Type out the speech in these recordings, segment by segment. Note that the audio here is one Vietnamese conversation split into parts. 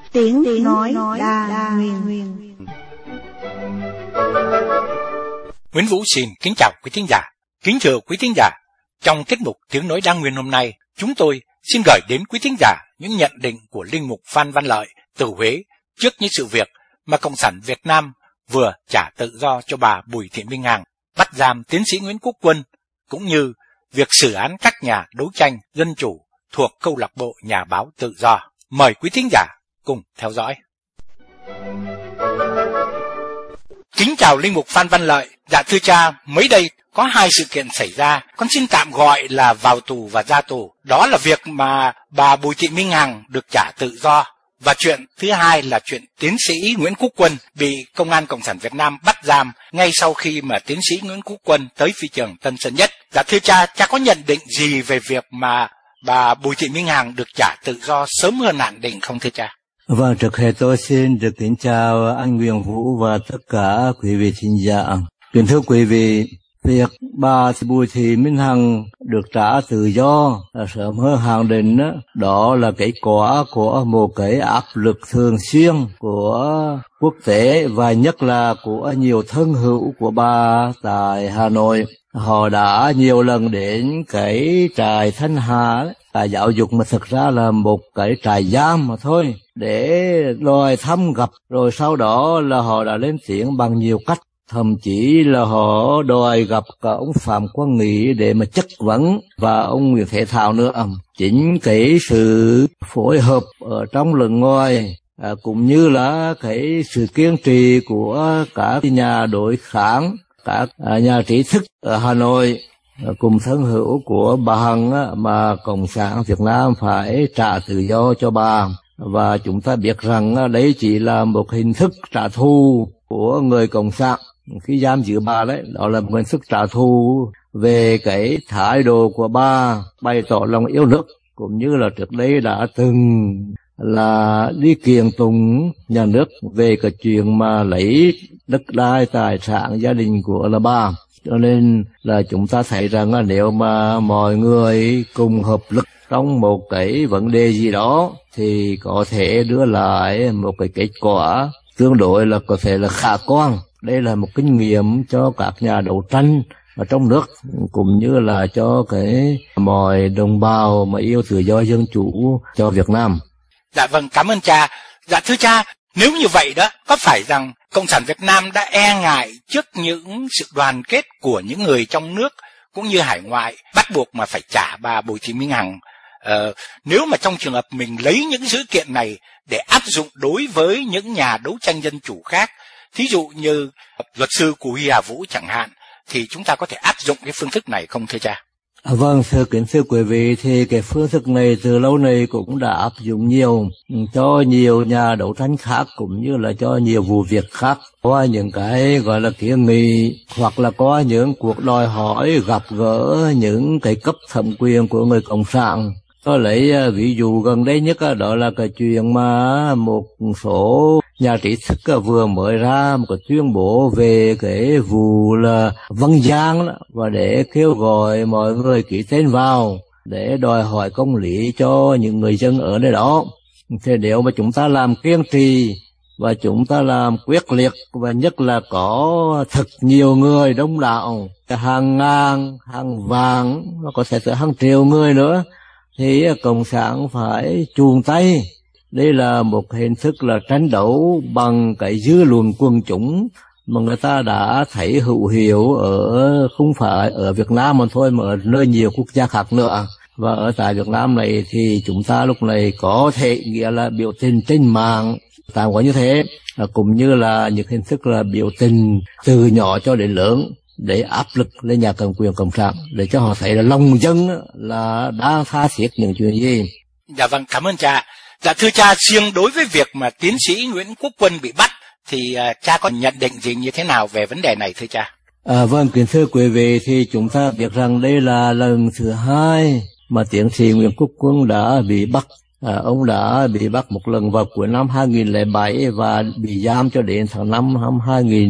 Tiếng nói đa nguyên. Nguyễn Vũ xin kính chào quý thính giả. Kính thưa quý thính giả, trong tiết mục Tiếng nói đa nguyên hôm nay, chúng tôi xin gửi đến quý thính giả những nhận định của linh mục Phan Văn Lợi từ Huế trước những sự việc mà Cộng sản Việt Nam vừa trả tự do cho bà Bùi Thị Minh Hằng, bắt giam tiến sĩ Nguyễn Quốc Quân, cũng như việc xử án các nhà đấu tranh dân chủ thuộc câu lạc bộ Nhà báo Tự do. Mời quý thính giả cùng theo dõi. Kính chào linh mục Phan Văn Lợi. Dạ thưa cha, mới đây có hai sự kiện xảy ra, con xin tạm gọi là vào tù và ra tù. Đó là việc mà bà Bùi Thị Minh Hằng được trả tự do, và chuyện thứ hai là chuyện tiến sĩ Nguyễn Quốc Quân bị Công an Cộng sản Việt Nam bắt giam ngay sau khi mà tiến sĩ Nguyễn Quốc Quân tới phi trường Tân Sơn Nhất. Dạ thưa cha có nhận định gì về việc mà bà Bùi Thị Minh Hằng được trả tự do sớm hơn hạn định không thưa cha? Vâng, trước hết tôi xin được kính chào anh Nguyễn Vũ và tất cả quý vị thính giả. Kính thưa quý vị, việc bà Bùi Thị Minh Hằng được trả tự do sớm hơn hạn định đó là kết quả của một cái áp lực thường xuyên của quốc tế và nhất là của nhiều thân hữu của bà tại Hà Nội. Họ đã nhiều lần đến cái trại Thanh Hà tại giáo dục mà thực ra là một cái trại giam mà thôi, để đòi thăm gặp, rồi sau đó là họ đã lên tiếng bằng nhiều cách. Thậm chí là họ đòi gặp cả ông Phạm Quang Nghị để mà chất vấn và ông Nguyễn Thế Thảo nữa. Chính cái sự phối hợp ở trong lẫn ngoài cũng như là cái sự kiên trì của các nhà đối kháng, các nhà trí thức ở Hà Nội cùng thân hữu của bà Hằng mà Cộng sản Việt Nam phải trả tự do cho bà. Và chúng ta biết rằng đấy chỉ là một hình thức trả thù của người Cộng sản khi giam giữ bà đấy. Đó là một hình thức trả thù về cái thái độ của bà bày tỏ lòng yêu nước, cũng như là trước đây đã từng là đi kiện tụng nhà nước về cái chuyện mà lấy đất đai tài sản gia đình của là bà. Cho nên là chúng ta thấy rằng nếu mà mọi người cùng hợp lực trong một cái vấn đề gì đó thì có thể đưa lại một cái kết quả tương đối là có thể là khả quan. Đây là một kinh nghiệm cho các nhà đấu tranh ở trong nước cũng như là cho cái mọi đồng bào mà yêu tự do dân chủ cho Việt Nam. Dạ vâng, cảm ơn cha. Dạ thưa cha, nếu như vậy đó, có phải rằng Cộng sản Việt Nam đã e ngại trước những sự đoàn kết của những người trong nước cũng như hải ngoại bắt buộc mà phải trả bà Bùi Thị Minh Hằng? Nếu mà trong trường hợp mình lấy những dữ kiện này để áp dụng đối với những nhà đấu tranh dân chủ khác, thí dụ như luật sư của Huy Hà Vũ chẳng hạn, thì chúng ta có thể áp dụng cái phương thức này không thưa cha? Vâng, thưa quý vị, thì cái phương thức này từ lâu nay cũng đã áp dụng nhiều cho nhiều nhà đấu tranh khác cũng như là cho nhiều vụ việc khác. Có những cái gọi là kiến nghị hoặc là có những cuộc đòi hỏi gặp gỡ những cái cấp thẩm quyền của người Cộng sản. Tôi lấy ví dụ gần đây nhất đó là cái chuyện mà một số nhà trí thức vừa mới ra một cái tuyên bố về cái vụ là Văn Giang đó, và để kêu gọi mọi người ký tên vào để đòi hỏi công lý cho những người dân ở nơi đó. Thì nếu mà chúng ta làm kiên trì và chúng ta làm quyết liệt và nhất là có thật nhiều người đông đảo, hàng ngàn, hàng vạn, nó có thể tới hàng triệu người nữa, thì Cộng sản phải chuông tay. Đây là một hình thức là tranh đấu bằng cái dư luận quần chúng mà người ta đã thấy hữu hiệu ở không phải ở Việt Nam mà thôi, mà ở nơi nhiều quốc gia khác nữa. Và ở tại Việt Nam này thì chúng ta lúc này có thể nghĩa là biểu tình trên mạng, tạm gọi như thế, cũng như là những hình thức là biểu tình từ nhỏ cho đến lớn để áp lực lên nhà cầm quyền Cộng sản, để cho họ thấy là lòng dân là đang tha thiết những chuyện gì. Dạ vâng, cảm ơn cha. Dạ thưa cha, riêng đối với việc mà tiến sĩ Nguyễn Quốc Quân bị bắt thì cha có nhận định gì như thế nào về vấn đề này thưa cha? Vâng, kính thưa quý vị, thì chúng ta biết rằng đây là lần thứ hai mà tiến sĩ Nguyễn Quốc Quân đã bị bắt. Ông đã bị bắt một lần vào cuối năm 2007 và bị giam cho đến tháng 5 năm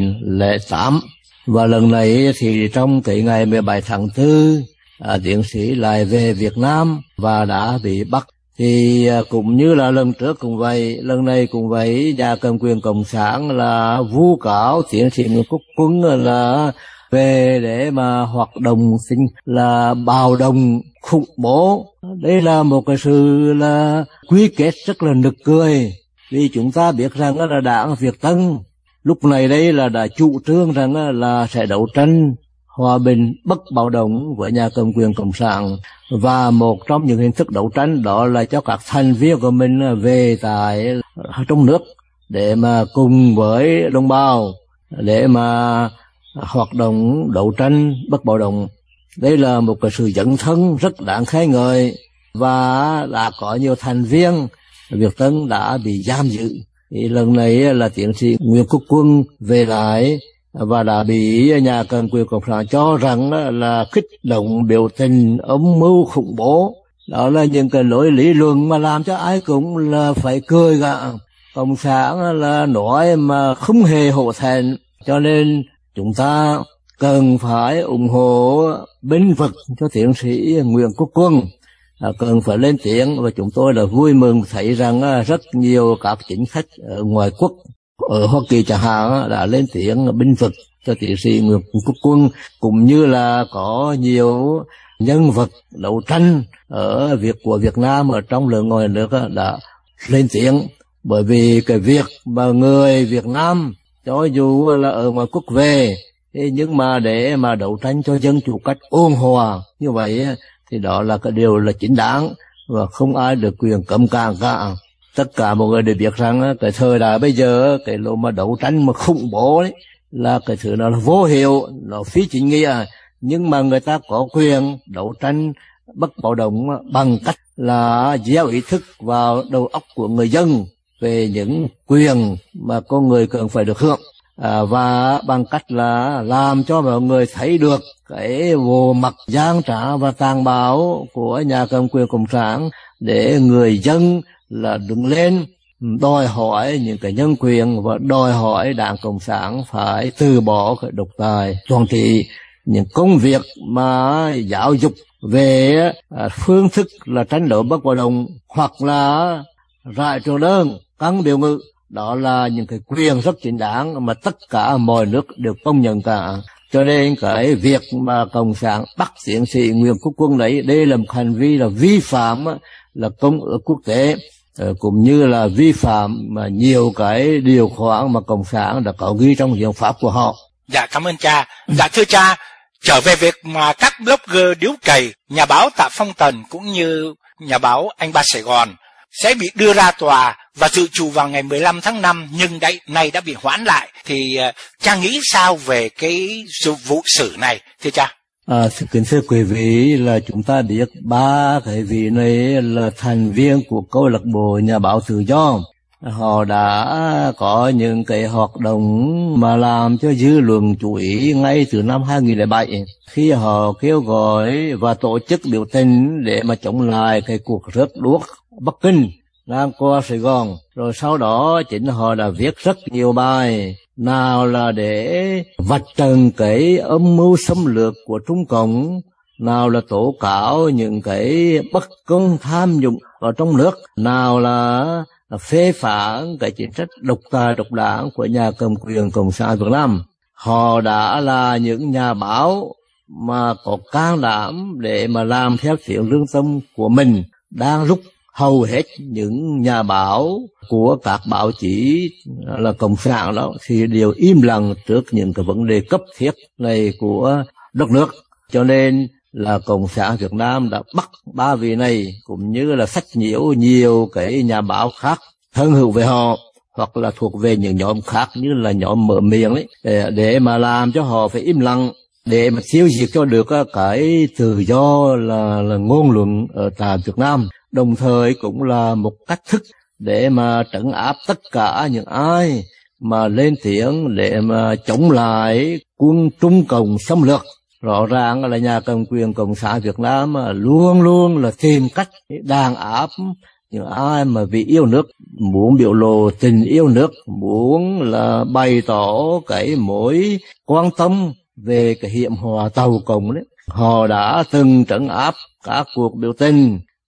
2008. Và lần này thì trong cái ngày 17 tháng 4, tiến sĩ lại về Việt Nam và đã bị bắt. Thì cũng như là lần trước cũng vậy, lần này cũng vậy, nhà cầm quyền cộng sản là vu cáo tiến sĩ Nguyễn Quốc Quân là về để mà hoạt động là bạo động khủng bố. Đây là một cái sự là quy kết rất là nực cười, vì chúng ta biết rằng là đảng Việt Tân lúc này đây là đã chủ trương rằng là sẽ đấu tranh hòa bình bất bạo động với nhà cầm quyền cộng sản, và một trong những hình thức đấu tranh đó là cho các thành viên của mình về tại trong nước để mà cùng với đồng bào để mà hoạt động đấu tranh bất bạo động. Đây là một cái sự dấn thân rất đáng khen ngợi, và đã có nhiều thành viên Việt Tân đã bị giam giữ. Thì lần này là tiến sĩ Nguyễn Quốc Quân về lại và đã bị nhà cầm quyền cộng sản cho rằng là kích động biểu tình âm mưu khủng bố. Đó là những cái lối lý luận mà làm cho ai cũng là phải cười cả. Cộng sản là nói mà không hề hổ thẹn, cho nên chúng ta cần phải ủng hộ bênh vực cho tiến sĩ Nguyễn Quốc Quân, cần phải lên tiếng. Và chúng tôi là vui mừng thấy rằng rất nhiều các chính khách ở ngoài quốc, ở Hoa Kỳ chẳng hạn, đã lên tiếng bênh vực cho tiến sĩ Nguyễn Quốc Quân, cũng như là có nhiều nhân vật đấu tranh ở của Việt Nam ở trong lẫn ngoài nước đã lên tiếng. Bởi vì cái việc mà người Việt Nam cho dù là ở ngoài quốc về, nhưng mà để mà đấu tranh cho dân chủ cách ôn hòa như vậy thì đó là cái điều là chính đáng, và không ai được quyền cấm cản cả. Tất cả mọi người đều biết rằng cái thời đại bây giờ cái lộ mà đấu tranh mà khủng bố đấy là cái thứ nó là vô hiệu, nó phi chính nghĩa, nhưng mà người ta có quyền đấu tranh bất bạo động bằng cách là gieo ý thức vào đầu óc của người dân về những quyền mà con người cần phải được hưởng, và bằng cách là làm cho mọi người thấy được cái bộ mặt gian trá và tàn bạo của nhà cầm quyền cộng sản, để người dân là đứng lên đòi hỏi những cái nhân quyền và đòi hỏi đảng cộng sản phải từ bỏ cái độc tài toàn trị. Những công việc mà giáo dục về phương thức là tranh đấu bất bạo động hoặc là rải trường đơn, căng biểu ngữ, đó là những cái quyền rất chính đáng mà tất cả mọi nước đều công nhận cả. Cho nên cái việc mà cộng sản bắt tiến sĩ Nguyễn Quốc Quân đấy, đây là một hành vi là vi phạm là công ước quốc tế, cũng như là vi phạm mà nhiều cái điều khoản mà cộng sản đã có ghi trong hiến pháp của họ. Dạ, cảm ơn cha. Dạ, thưa cha, trở về việc mà các blogger điếu cày, nhà báo Tạ Phong Tần cũng như nhà báo Anh Ba Sài Gòn sẽ bị đưa ra tòa và dự trù vào ngày 15 tháng 5, nhưng nay đã bị hoãn lại, thì cha nghĩ sao về cái vụ xử này, thưa cha? Kính thưa quý vị, là chúng ta biết ba cái vị này là thành viên của câu lạc bộ nhà báo tự do. Họ đã có những cái hoạt động mà làm cho dư luận chú ý ngay từ năm 2007, khi họ kêu gọi và tổ chức biểu tình để mà chống lại cái cuộc rớt đuốc Bắc Kinh ngang qua Sài Gòn. Rồi sau đó chính họ đã viết rất nhiều bài, nào là để vạch trần cái âm mưu xâm lược của Trung Cộng, nào là tố cáo những cái bất công tham nhũng ở trong nước, nào là phê phán cái chính sách độc tài độc đảng của nhà cầm quyền Cộng sản Việt Nam. Họ đã là những nhà báo mà có can đảm để mà làm theo tiếng lương tâm của mình, đang lúc hầu hết những nhà báo của các báo chí là cộng sản đó thì đều im lặng trước những cái vấn đề cấp thiết này của đất nước. Cho nên là Cộng sản Việt Nam đã bắt ba vị này cũng như là sách nhiễu nhiều cái nhà báo khác thân hữu về họ, hoặc là thuộc về những nhóm khác như là nhóm mở miệng ấy, để mà làm cho họ phải im lặng, để mà tiêu diệt cho được cái tự do là ngôn luận ở tại Việt Nam. Đồng thời cũng là một cách thức để mà trấn áp tất cả những ai mà lên tiếng để mà chống lại quân Trung Cộng xâm lược. Rõ ràng là nhà cầm quyền Cộng sản Việt Nam luôn luôn là tìm cách đàn áp những ai mà vì yêu nước, muốn biểu lộ tình yêu nước, muốn là bày tỏ cái mối quan tâm về cái hiểm họa Tàu Cộng đấy. Họ đã từng trấn áp các cuộc biểu tình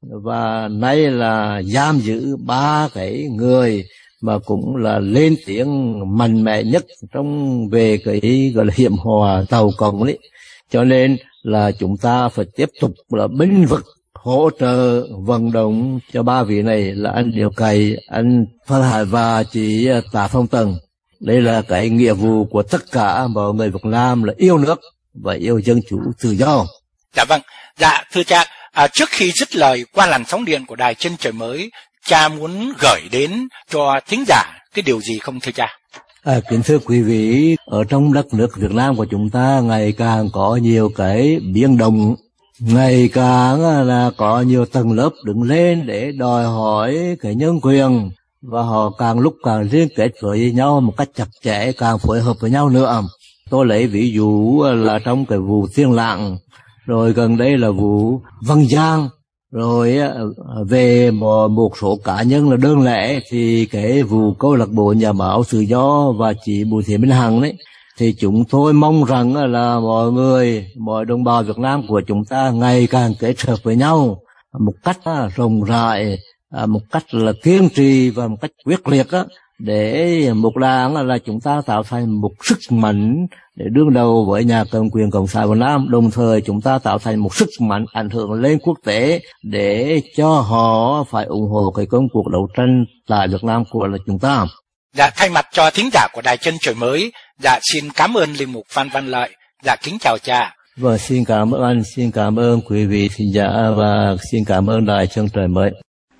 và nay là giam giữ 3 cái người mà cũng là lên tiếng mạnh mẽ nhất trong về cái gọi là hiểm họa tàu cộng đấy. Cho nên là chúng ta phải tiếp tục là bênh vực hỗ trợ vận động cho 3 vị này là anh Điểu Cày, anh Phan Hải và chị Tạ Phong Tần. Đây là cái nghĩa vụ của tất cả mọi người Việt Nam là yêu nước và yêu dân chủ tự do. Dạ vâng, dạ thưa cha, trước khi dứt lời qua làn sóng điện của Đài Chân Trời Mới, cha muốn gửi đến cho thính giả cái điều gì không thưa cha? Kính thưa quý vị, ở trong đất nước Việt Nam của chúng ta ngày càng có nhiều cái biến động, ngày càng là có nhiều tầng lớp đứng lên để đòi hỏi cái nhân quyền, và họ càng lúc càng liên kết với nhau một cách chặt chẽ, càng phối hợp với nhau nữa. Tôi lấy ví dụ là trong cái vụ Tiên Lãng, rồi gần đây là vụ Văn Giang, rồi về một số cá nhân là đơn lẻ thì cái vụ câu lạc bộ nhà báo tự do và chị Bùi Thị Minh Hằng đấy, thì chúng tôi mong rằng là mọi người, mọi đồng bào Việt Nam của chúng ta ngày càng kết hợp với nhau một cách rộng rãi, một cách là kiên trì và một cách quyết liệt để một đảng là chúng ta tạo thành một sức mạnh để đương đầu với nhà cầm quyền Cộng sản Việt Nam, đồng thời chúng ta tạo thành một sức mạnh ảnh hưởng lên quốc tế để cho họ phải ủng hộ cái công cuộc đấu tranh tại Việt Nam của là chúng ta. Dạ, thay mặt cho thính giả của Đài Chân Trời Mới, dạ xin cảm ơn linh mục Phan Văn Lợi. Dạ kính chào cha. Vâng, xin cảm ơn anh, xin cảm ơn quý vị thính giả và xin cảm ơn Đài Chân Trời Mới.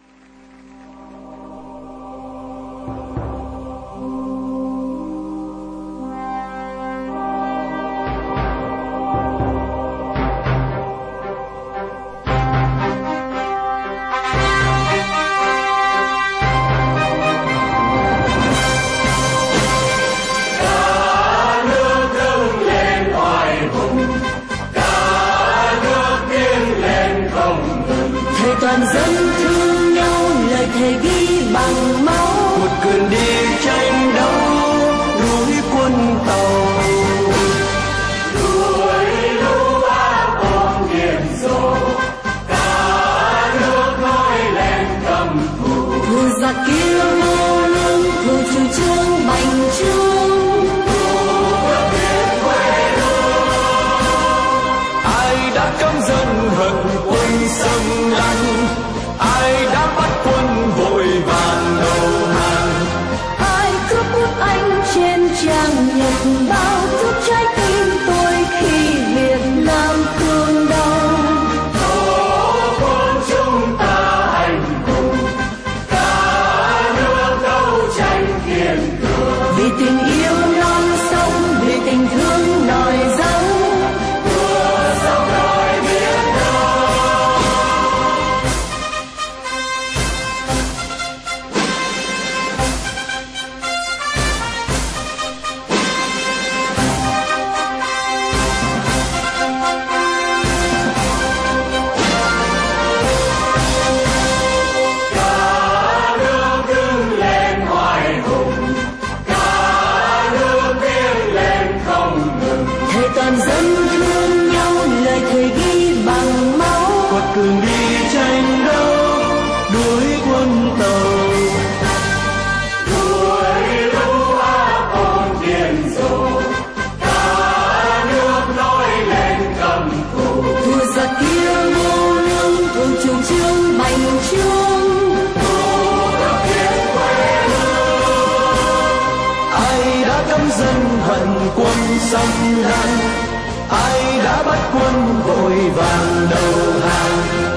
Toàn dân thương nhau, lời thề ghi bằng máu. Một cường đi tranh đấu, núi quân tàu. Núi lũ áp ôm điểm số, cả nước nói lên cầm thù. Thù giặc kia vô lương, thù chủ trương bành trướng. Thù biết quê hương. Ai đã cấm dân hận quân xâm lăng? Ai đã bắt quân vội vàng đầu hàng? Ai cướp bút anh trên trang nhật báo, giúp trái tim tôi khi Việt Nam thương đau. Tổ quân chúng ta anh hùng, cả nước đấu tranh kiên cường. Vì tình yêu non sông, vì tình thương nổi dấu. Mưa sông nổi biết đâu. Toàn dân thương nhau, lời thề ghi bằng máu. Quật cường đi tranh đấu, đuổi quân tàu. Đuổi lũ áp ôm tiền rồ, cả nước nói lên cầm thù. Thù giặc kia vô lương, thù chủ trương bành trướng. Thù được biết quê hương. Ai đã cấm dân hận quân xâm lăng? Ai đã bắt quân vội vàng đầu hàng?